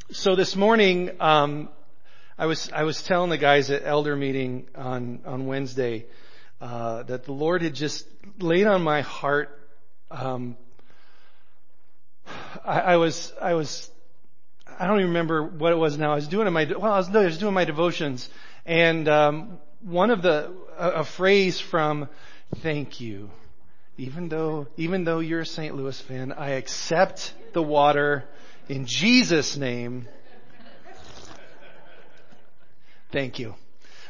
So this morning, I was telling the guys at elder meeting on Wednesday that the Lord had just laid on my heart. I don't even remember what it was now. I was doing my devotions, and one of a phrase from "Thank you." Even though you're a St. Louis fan, I accept the water in Jesus' name. Thank you.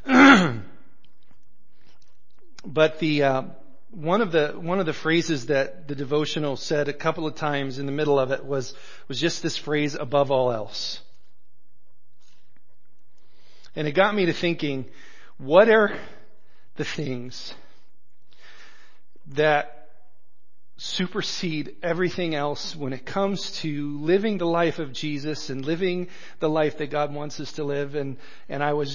But one of the phrases that the devotional said a couple of times in the middle of it was just this phrase, above all else. And it got me to thinking, what are the things that supersede everything else when it comes to living the life of Jesus and living the life that God wants us to live? And I was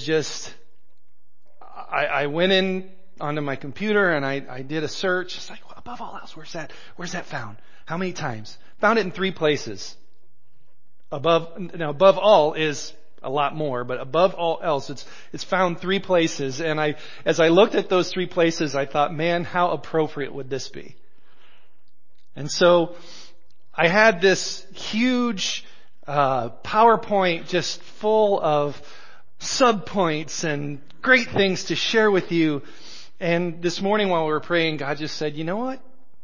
I went in onto my computer and I did a search. It's like, well, above all else, where's that found? How many times? Found it in 3 places. Above all is a lot more, but above all else, it's found 3 places. And as I looked at those 3 places, I thought, man, how appropriate would this be? And so I had this huge PowerPoint just full of subpoints and great things to share with you. And this morning while we were praying, God just said, you know what?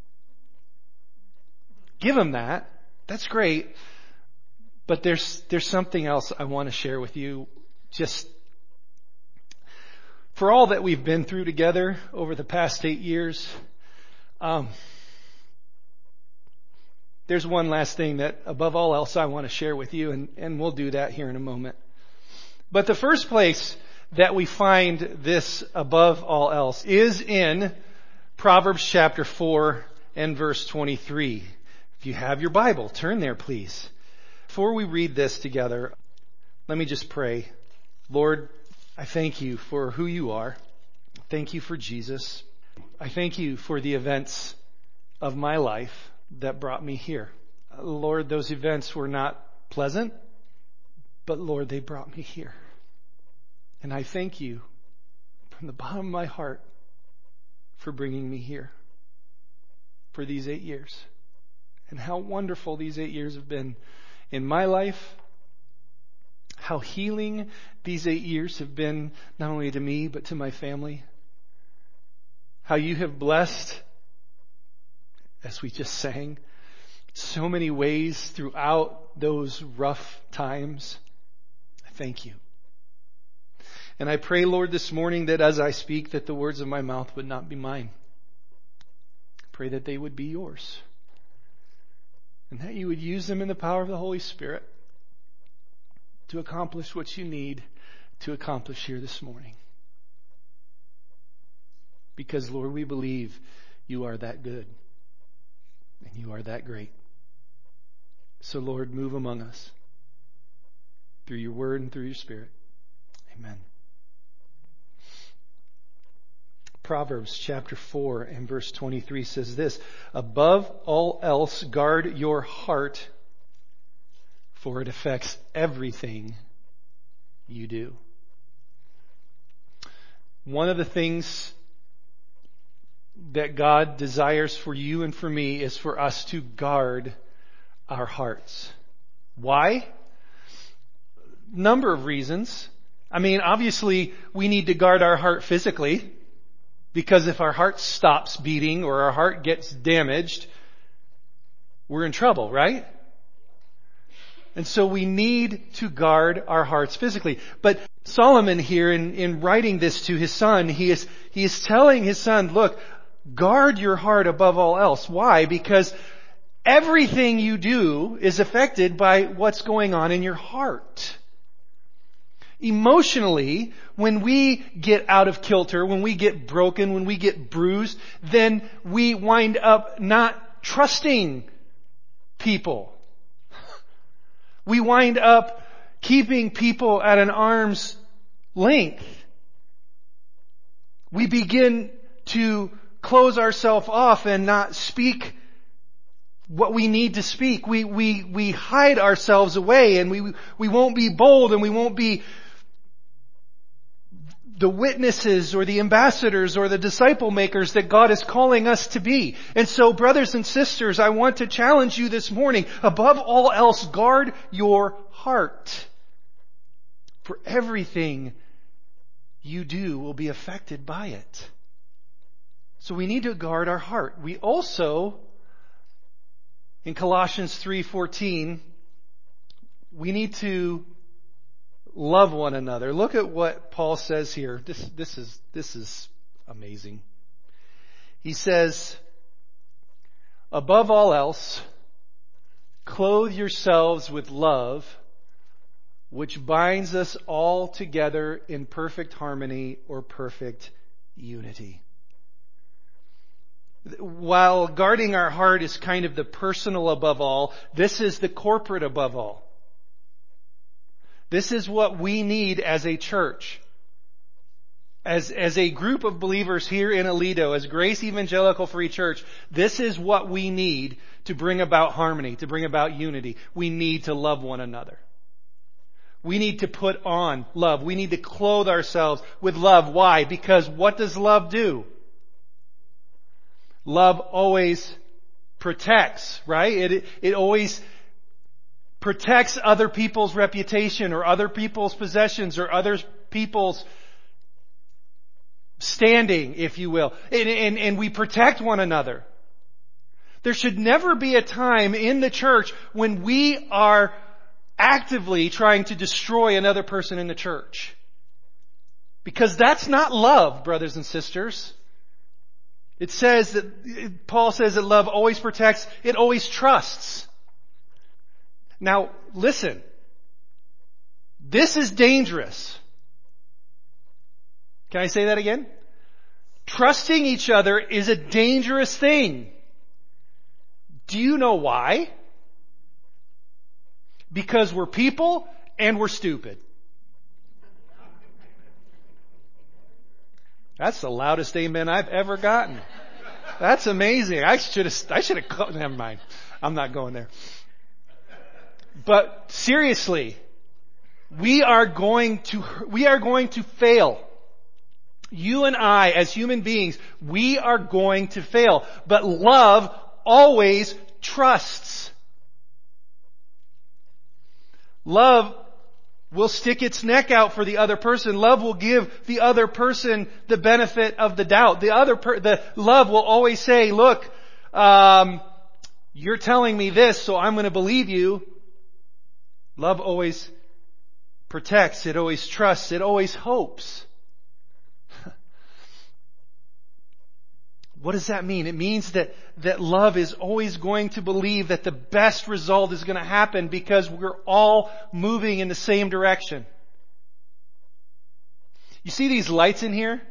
Give him that. That's great. But there's something else I want to share with you. Just for all that we've been through together over the past 8 years, there's one last thing that above all else I want to share with you, and we'll do that here in a moment. But the first place that we find this above all else is in Proverbs chapter 4 and verse 23. If you have your Bible, turn there please. Before we read this together, let me just pray. Lord, I thank you for who you are. Thank you for Jesus. I thank you for the events of my life that brought me here. Lord, those events were not pleasant, but Lord, they brought me here. And I thank you from the bottom of my heart for bringing me here for these 8 years. And how wonderful these 8 years have been in my life. How healing these 8 years have been not only to me, but to my family. How you have blessed, as we just sang, so many ways throughout those rough times. I thank you. And I pray, Lord, this morning that as I speak, that the words of my mouth would not be mine. I pray that they would be yours. And that you would use them in the power of the Holy Spirit to accomplish what you need to accomplish here this morning. Because, Lord, we believe you are that good. And you are that great. So, Lord, move among us through your word and through your Spirit. Amen. Proverbs chapter 4 and verse 23 says this, above all else, guard your heart, for it affects everything you do. One of the things that God desires for you and for me is for us to guard our hearts. Why? Number of reasons. I mean, obviously, we need to guard our heart physically, because if our heart stops beating or our heart gets damaged, we're in trouble, right? And so we need to guard our hearts physically. But Solomon here in writing this to his son, he is telling his son, look, guard your heart above all else. Why? Because everything you do is affected by what's going on in your heart. Emotionally, when we get out of kilter, when we get broken, when we get bruised, then we wind up not trusting people. We wind up keeping people at an arm's length. We begin to close ourselves off and not speak what we need to speak. We hide ourselves away, and we won't be bold, and we won't be the witnesses or the ambassadors or the disciple makers that God is calling us to be. And so, brothers and sisters, I want to challenge you this morning. Above all else, guard your heart. For everything you do will be affected by it. So we need to guard our heart. We also, in Colossians 3:14, we need to love one another. Look at what Paul says here. This is amazing. He says, above all else, clothe yourselves with love, which binds us all together in perfect harmony or perfect unity. While guarding our heart is kind of the personal above all, this is the corporate above all. This is what we need as a church. As a group of believers here in Aledo, as Grace Evangelical Free Church, this is what we need to bring about harmony, to bring about unity. We need to love one another. We need to put on love. We need to clothe ourselves with love. Why? Because what does love do? Love always protects, right? It always protects other people's reputation or other people's possessions or other people's standing, if you will. And we protect one another. There should never be a time in the church when we are actively trying to destroy another person in the church. Because that's not love, brothers and sisters. It says that, Paul says that love always protects, it always trusts. Now, listen. This is dangerous. Can I say that again? Trusting each other is a dangerous thing. Do you know why? Because we're people and we're stupid. That's the loudest amen I've ever gotten. That's amazing. I should have, never mind. I'm not going there. But seriously, we are going to fail. You and I, as human beings, we are going to fail. But love always trusts. Love will stick its neck out for the other person. Love will give the other person the benefit of the doubt. The love will always say, look, you're telling me this, so I'm going to believe you. Love always protects. It always trusts. It always hopes. What does that mean? It means that love is always going to believe that the best result is going to happen because we're all moving in the same direction. You see these lights in here?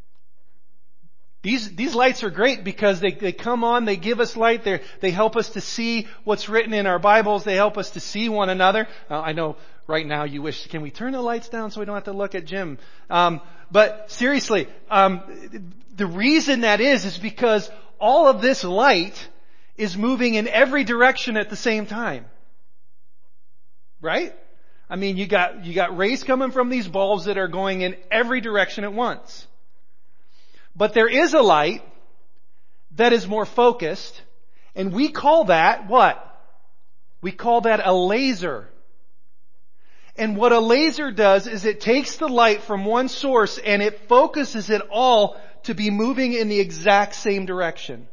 These lights are great because they come on, they give us light, they help us to see what's written in our Bibles, they help us to see one another. I know right now you wish, can we turn the lights down so we don't have to look at Jim? But seriously, the reason that is because all of this light is moving in every direction at the same time. Right? I mean, you got rays coming from these bulbs that are going in every direction at once. But there is a light that is more focused, and we call that what? We call that a laser. And what a laser does is it takes the light from one source and it focuses it all to be moving in the exact same direction.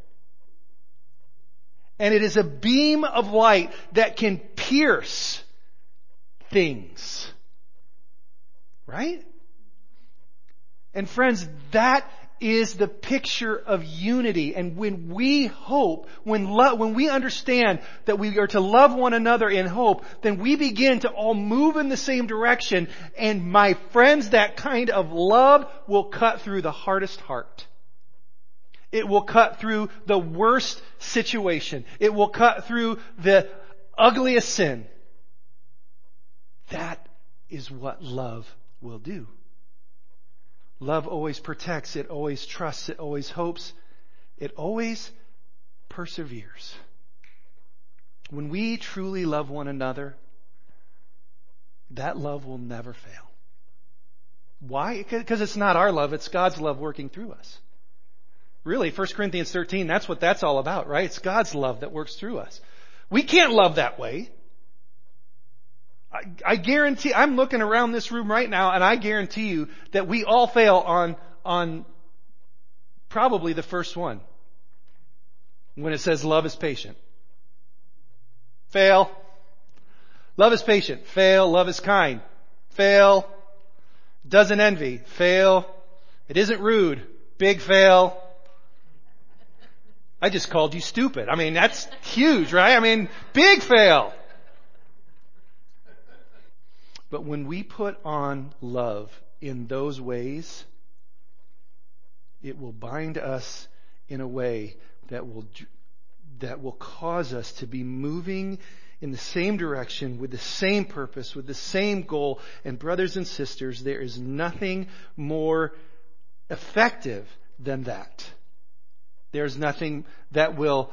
And it is a beam of light that can pierce things. Right? And friends, that is the picture of unity. And when we hope, when we understand that we are to love one another in hope, then we begin to all move in the same direction. And my friends, that kind of love will cut through the hardest heart. It will cut through the worst situation. It will cut through the ugliest sin. That is what love will do. Love always protects, it always trusts, it always hopes, it always perseveres. When we truly love one another, that love will never fail. Why? Because it's not our love, it's God's love working through us. Really, 1 Corinthians 13, that's what that's all about, right? It's God's love that works through us. We can't love that way. I guarantee, I'm looking around this room right now, and I guarantee you that we all fail on probably the first one. When it says love is patient. Fail. Love is patient. Fail. Love is kind. Fail. Doesn't envy. Fail. It isn't rude. Big fail. I just called you stupid. I mean, that's huge, right? I mean, big fail. But when we put on love in those ways, it will bind us in a way that will cause us to be moving in the same direction, with the same purpose, with the same goal. And brothers and sisters, there is nothing more effective than that. There's nothing that will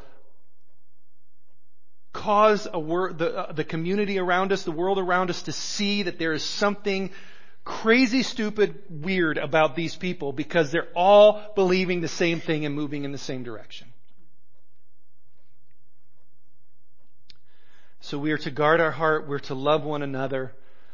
cause the community around us, the world around us, to see that there is something crazy, stupid, weird about these people, because they're all believing the same thing and moving in the same direction. So we are to guard our heart, we're to love one another,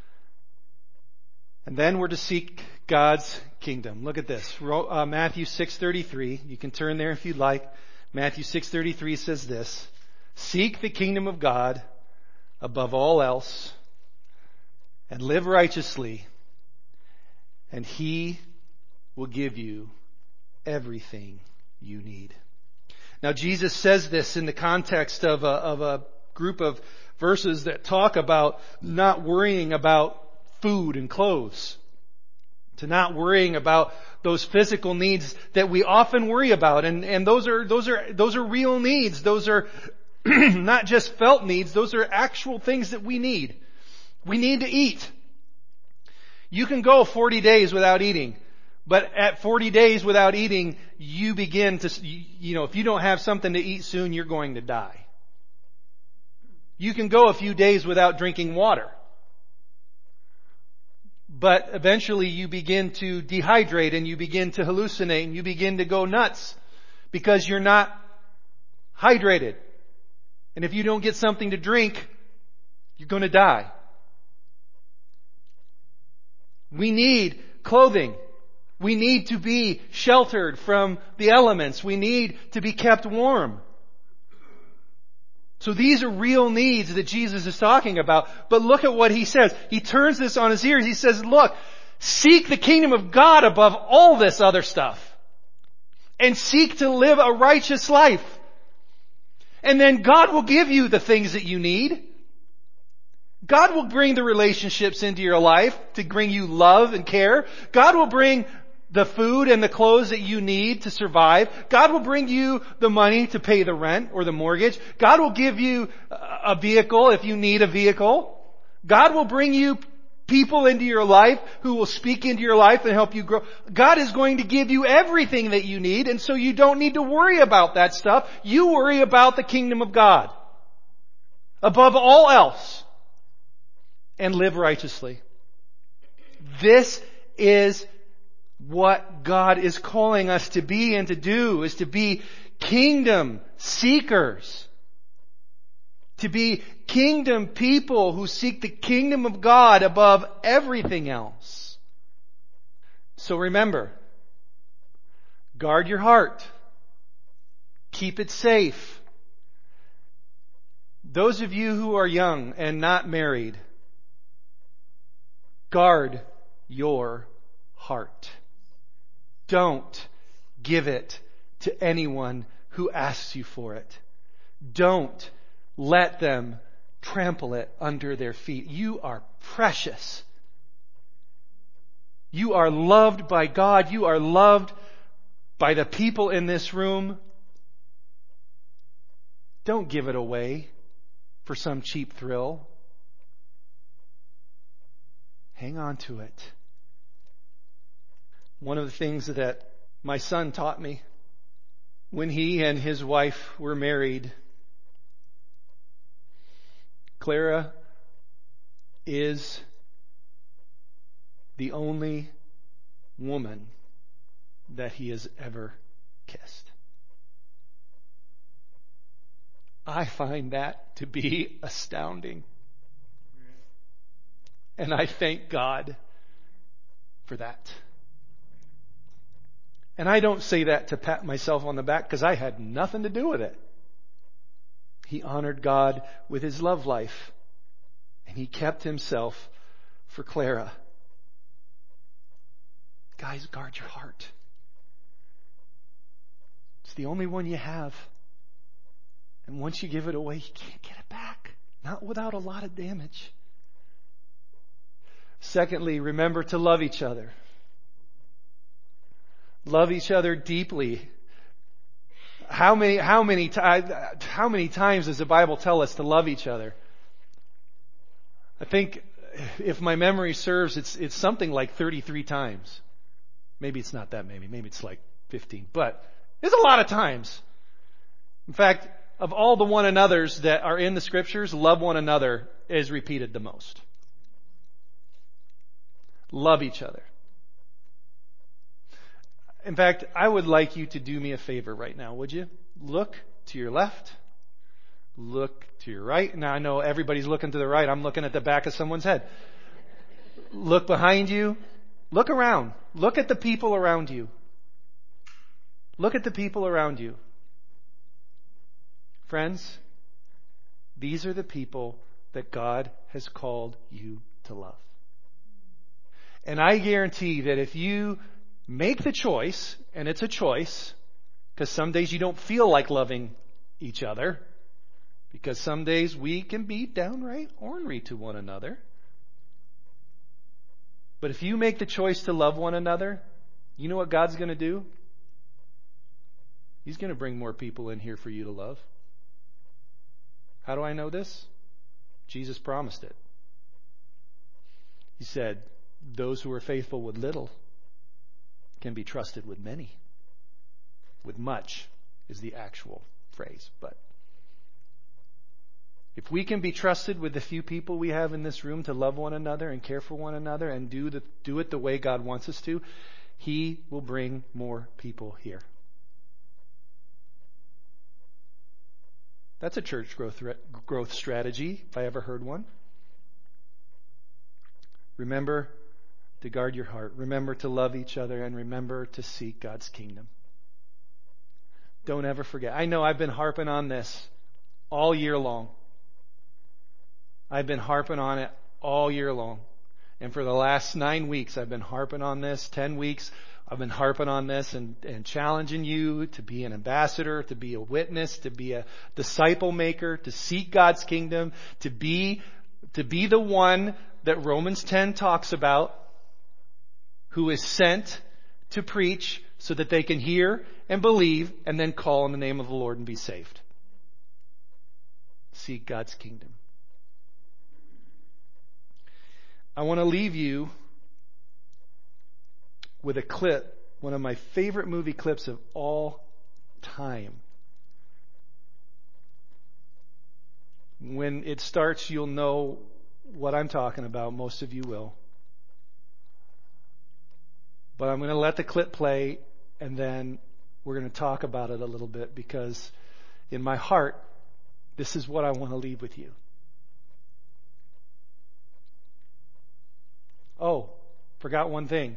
and then we're to seek God's kingdom. Look at this. Matthew 6:33. You can turn there if you'd like. Matthew 6:33 says this: "Seek the kingdom of God above all else, and live righteously, and He will give you everything you need." Now, Jesus says this in the context of a group of verses that talk about not worrying about food and clothes, to not worrying about those physical needs that we often worry about, and those are real needs. Those are not just felt needs. Those are actual things that we need. We need to eat. You can go 40 days without eating, but at 40 days without eating, you begin to, if you don't have something to eat soon, you're going to die. You can go a few days without drinking water, but eventually you begin to dehydrate and you begin to hallucinate and you begin to go nuts because you're not hydrated. And if you don't get something to drink, you're going to die. We need clothing. We need to be sheltered from the elements. We need to be kept warm. So these are real needs that Jesus is talking about. But look at what He says. He turns this on his ears. He says, look, seek the kingdom of God above all this other stuff. And seek to live a righteous life. And then God will give you the things that you need. God will bring the relationships into your life to bring you love and care. God will bring the food and the clothes that you need to survive. God will bring you the money to pay the rent or the mortgage. God will give you a vehicle if you need a vehicle. God will bring you people into your life who will speak into your life and help you grow. God is going to give you everything that you need, and so you don't need to worry about that stuff. You worry about the kingdom of God above all else, and live righteously. This is what God is calling us to be and to do, is to be kingdom seekers. To be kingdom people who seek the kingdom of God above everything else. So remember, guard your heart. Keep it safe. Those of you who are young and not married, guard your heart. Don't give it to anyone who asks you for it. Don't let them trample it under their feet. You are precious. You are loved by God. You are loved by the people in this room. Don't give it away for some cheap thrill. Hang on to it. One of the things that my son taught me when he and his wife were married Clara is the only woman that he has ever kissed. I find that to be astounding. And I thank God for that. And I don't say that to pat myself on the back because I had nothing to do with it. He honored God with his love life. And he kept himself for Clara. Guys, guard your heart. It's the only one you have. And once you give it away, you can't get it back. Not without a lot of damage. Secondly, remember to love each other. Love each other deeply. How many times does the Bible tell us to love each other? I think, if my memory serves, it's something like 33 times. Maybe it's not that many. Maybe it's like 15. But it's a lot of times. In fact, of all the one another's that are in the Scriptures, love one another is repeated the most. Love each other. In fact, I would like you to do me a favor right now, would you? Look to your left. Look to your right. Now I know everybody's looking to the right. I'm looking at the back of someone's head. Look behind you. Look around. Look at the people around you. Look at the people around you. Friends, these are the people that God has called you to love. And I guarantee that if you make the choice, and it's a choice, because some days you don't feel like loving each other, because some days we can be downright ornery to one another. But if you make the choice to love one another, you know what God's going to do? He's going to bring more people in here for you to love. How do I know this? Jesus promised it. He said, those who are faithful with little can be trusted with many. With much is the actual phrase. But if we can be trusted with the few people we have in this room to love one another and care for one another and do it the way God wants us to, He will bring more people here. That's a church growth strategy, if I ever heard one. Remember to guard your heart. Remember to love each other, and remember to seek God's kingdom. Don't ever forget. I know I've been harping on this all year long. I've been harping on it all year long. And for the last 9 weeks, I've been harping on this. 10 weeks, I've been harping on this and challenging you to be an ambassador, to be a witness, to be a disciple maker, to seek God's kingdom, to be the one that Romans 10 talks about, who is sent to preach so that they can hear and believe and then call on the name of the Lord and be saved. Seek God's kingdom. I want to leave you with a clip, one of my favorite movie clips of all time. When it starts, you'll know what I'm talking about. Most of you will. But I'm going to let the clip play, and then we're going to talk about it a little bit, because in my heart, this is what I want to leave with you. Oh, forgot one thing.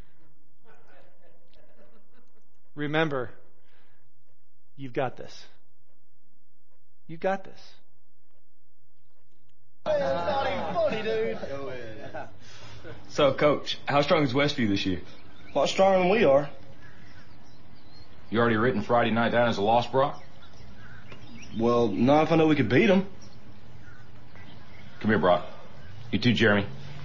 Remember, you've got this. You've got this. It's not even funny, dude. So, Coach, how strong is Westview this year? A lot stronger than we are. You already written Friday night down as a loss, Brock? Well, not if I know we could beat them. Come here, Brock. You too, Jeremy.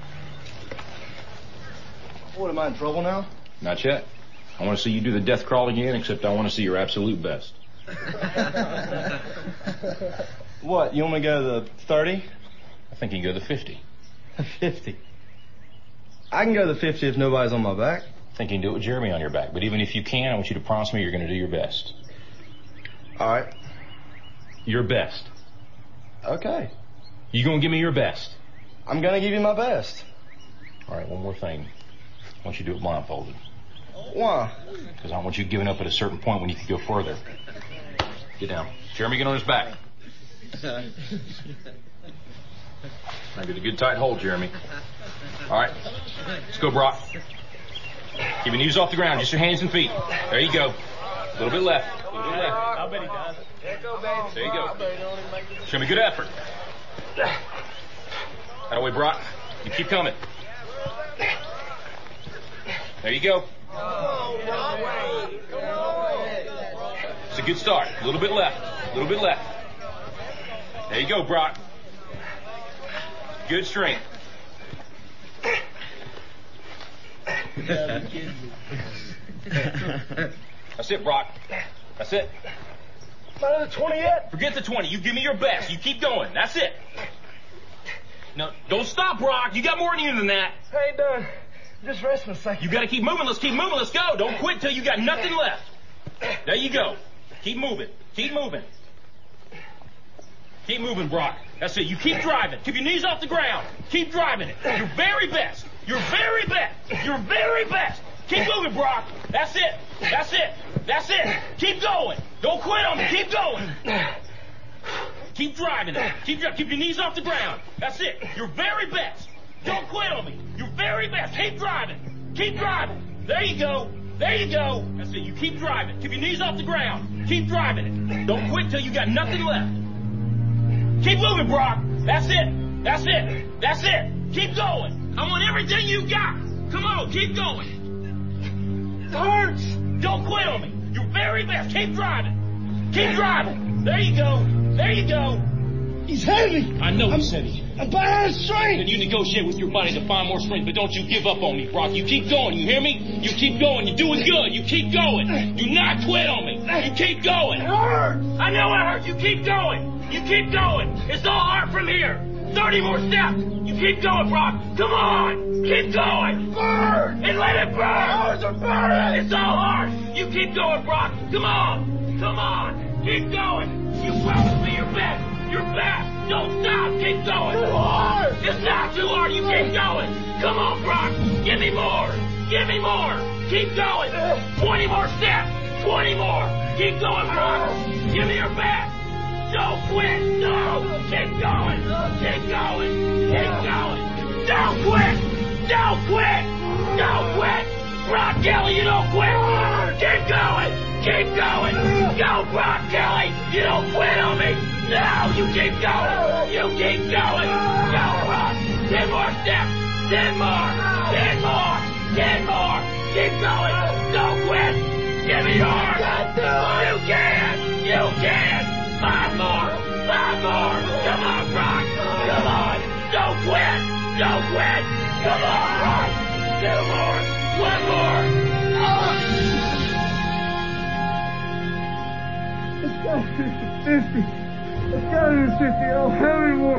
What, am I in trouble now? Not yet. I want to see you do the death crawl again, except I want to see your absolute best. What, you want me to go to the 30? I think you can go to the 50. 50. I can go to the 50 if nobody's on my back. I think you can do it with Jeremy on your back. But even if you can, I want you to promise me you're going to do your best. All right. Your best. Okay. You gonna give me your best? I'm gonna give you my best. All right, one more thing. I want you to do it blindfolded. Why? Because I don't want you giving up at a certain point when you can go further. Get down. Jeremy, get on his back. Now get a good tight hold, Jeremy. All right. Let's go, Brock. Keep your knees off the ground, just your hands and feet. There you go. A little bit left. A little bit left. I bet he does. There you go. Show me good effort. That way, Brock. You keep coming. There you go. It's a good start. A little bit left. A little bit left. There you go, Brock. Good strength. That's it, Brock. That's it. Not at the 20 yet. Forget the 20. You give me your best. You keep going. That's it. No, don't stop, Brock. You got more in you than that. I ain't done. Just resting a second. You got to keep moving. Let's keep moving. Let's go. Don't quit till you got nothing left. There you go. Keep moving. Keep moving. Keep moving, Brock. That's it. You keep driving. Keep your knees off the ground. Keep driving it. Your very best. Your very best. Your very best. Keep moving, Brock. That's it. That's it. That's it. Keep going. Don't quit on me. Keep going. Keep driving it. Keep your knees off the ground. That's it. Your very best. Don't quit on me. Your very best. Keep driving. Keep driving. There you go. There you go. That's it. You keep driving. Keep your knees off the ground. Keep driving it. Don't quit till you got nothing left. Keep moving, Brock. That's it. That's it. That's it. Keep going. I want everything you got. Come on, keep going. It hurts. Don't quit on me. Your very best. Keep driving. Keep driving. There you go. There you go. He's heavy. I know he's heavy. I'm behind strength. Then you negotiate with your body to find more strength, but don't you give up on me, Brock. You keep going. You hear me? You keep going. You're doing good. You keep going. Do not quit on me. You keep going. It hurts. I know it hurts. You keep going. You keep going. It's all hard from here. 30 more steps. You keep going, Brock. Come on. Keep going. Burn. And let it burn. Ours are burning. It's all hard. You keep going, Brock. Come on. Come on. Keep going. You promised me your best. Your best. Don't stop. Keep going. Too hard. It's not too hard. You keep going. Come on, Brock. Give me more. Give me more. Keep going. 20 more steps. 20 more. Keep going, Brock. Give me your best. Don't quit. No. Keep going. Keep going. Keep going. Don't quit. Don't quit. Don't quit. Brock Kelly, you don't quit. Keep going. Keep going. Go, Brock Kelly. You don't quit on me. No, you keep going. You keep going. Go, Brock. 10 more steps. 10 more. 10 more. 10 more. Keep going. Don't quit. Give me yours. You can. You can. 5 more. 5 more. Come on, Brock. Come on. Don't quit. Don't quit. Come on, Brock. 2 more. 1 more. Let's go 50. Let's go to 50. I'll have any more.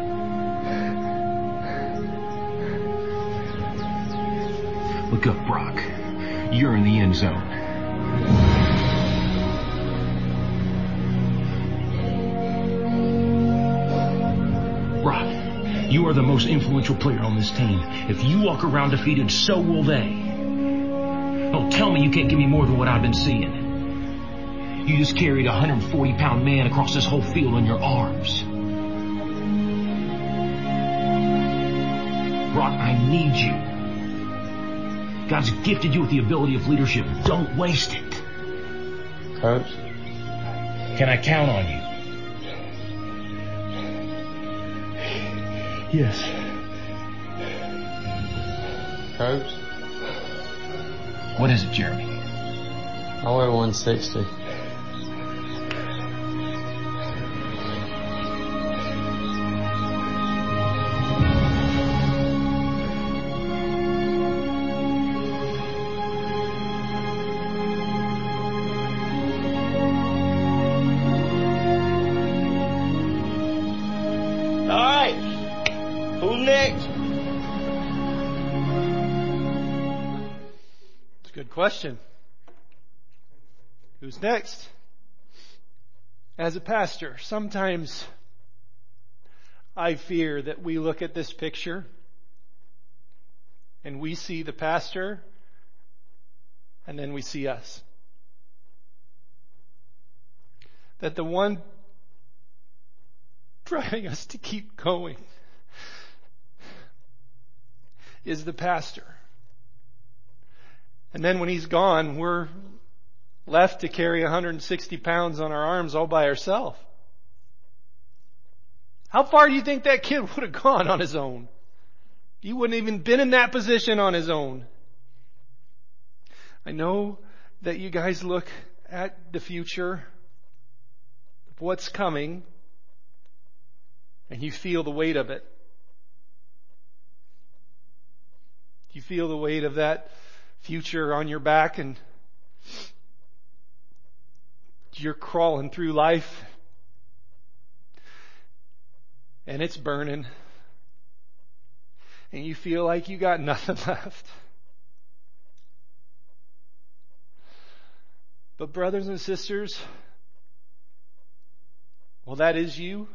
Look up, Brock. You're in the end zone. Brock, you are the most influential player on this team. If you walk around defeated, so will they. Don't tell me you can't give me more than what I've been seeing. You just carried a 140-pound man across this whole field on your arms. Brock, I need you. God's gifted you with the ability of leadership. Don't waste it. Coach? Can I count on you? Yes. Coach? What is it, Jeremy? I weigh 160. All right. Who's next? It's a good question. Who's next? As a pastor, sometimes I fear that we look at this picture and we see the pastor and then we see us. That the one driving us to keep going is the pastor. And then when he's gone, we're left to carry 160 pounds on our arms all by ourselves. How far do you think that kid would have gone on his own? He wouldn't even been in that position on his own. I know that you guys look at the future of what's coming and you feel the weight of it. You feel the weight of that future on your back and you're crawling through life and it's burning and you feel like you got nothing left. But brothers and sisters, well, that is you.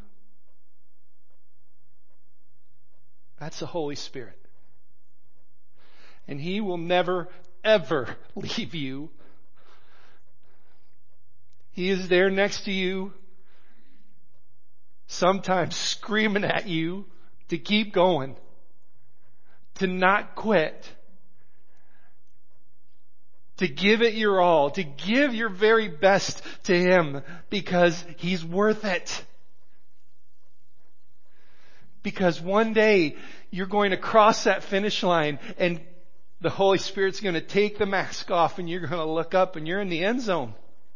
That's the Holy Spirit. And He will never, ever leave you. He is there next to you, sometimes screaming at you to keep going, to not quit, to give it your all, to give your very best to Him because He's worth it. Because one day you're going to cross that finish line and the Holy Spirit's going to take the mask off and you're going to look up and you're in the end zone.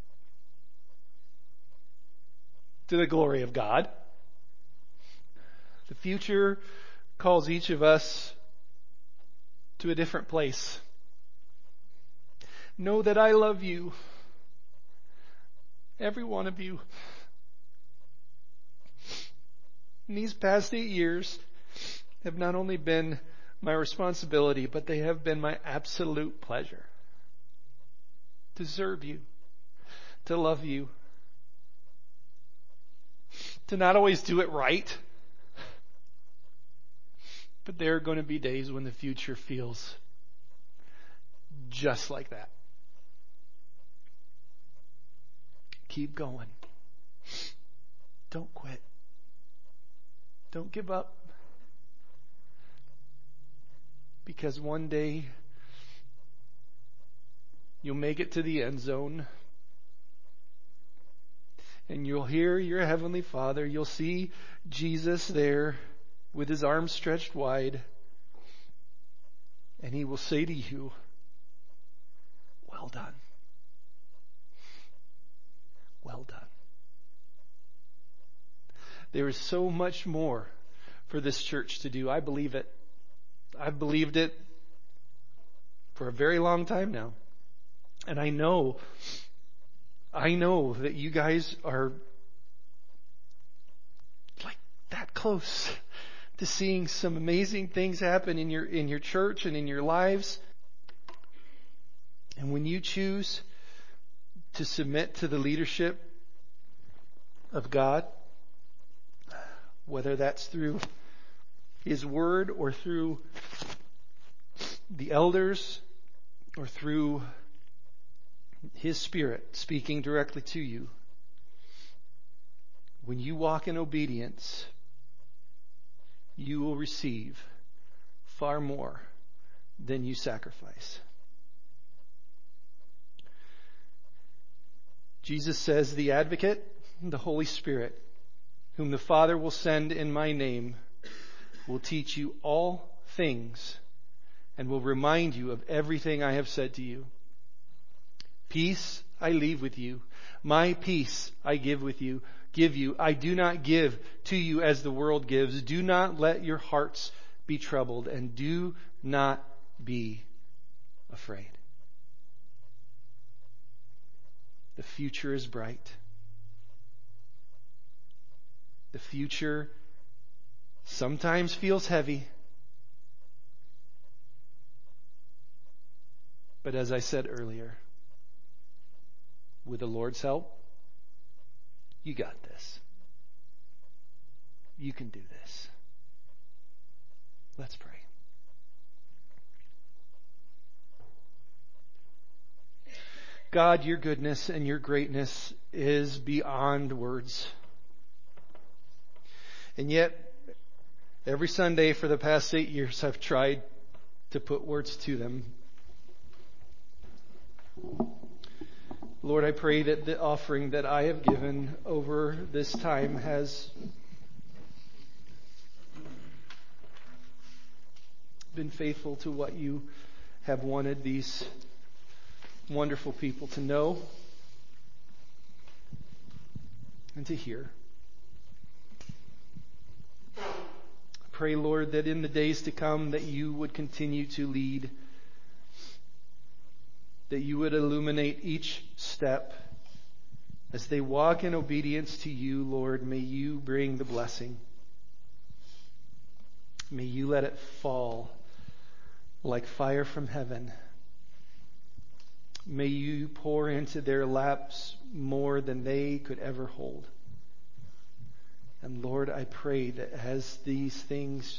To the glory of God. The future calls each of us to a different place. Know that I love you. Every one of you. In these past 8 years have not only been my responsibility, but they have been my absolute pleasure. To serve you. To love you. To not always do it right. But there are going to be days when the future feels just like that. Keep going. Don't quit. Don't give up. Because one day you'll make it to the end zone. And you'll hear your Heavenly Father. You'll see Jesus there with His arms stretched wide. And He will say to you, well done. Well done. There is so much more for this church to do. I believe it. I've believed it for a very long time now. And I know that you guys are like that close to seeing some amazing things happen in your church and in your lives. And when you choose to submit to the leadership of God, whether that's through His Word or through the elders or through His Spirit speaking directly to you, when you walk in obedience, you will receive far more than you sacrifice. Jesus says, the Advocate, the Holy Spirit, whom the Father will send in my name, will teach you all things and will remind you of everything I have said to you. Peace I leave with you. My peace I give you. I do not give to you as the world gives. Do not let your hearts be troubled and do not be afraid. The future is bright. The future sometimes feels heavy. But as I said earlier, with the Lord's help, you got this. you can do this. Let's pray. God, your goodness and your greatness is beyond words. And yet, every Sunday for the past 8 years, I've tried to put words to them. Lord, I pray that the offering that I have given over this time has been faithful to what you have wanted these wonderful people to know and to hear. Pray, Lord, that in the days to come that you would continue to lead, that you would illuminate each step. As they walk in obedience to you, Lord, may you bring the blessing. May you let it fall like fire from heaven. May you pour into their laps more than they could ever hold. And Lord, I pray that as these things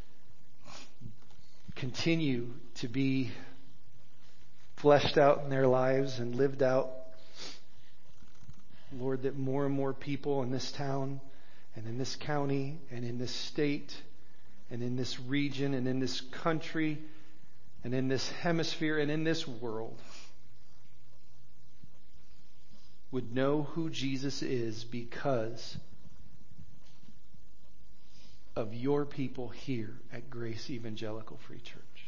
continue to be fleshed out in their lives and lived out, Lord, that more and more people in this town and in this county and in this state and in this region and in this country and in this hemisphere and in this world would know who Jesus is because of your people here at Grace Evangelical Free Church.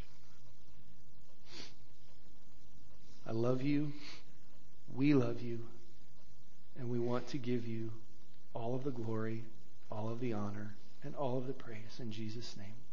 I love you. We love you. And we want to give you all of the glory, all of the honor, and all of the praise in Jesus' name.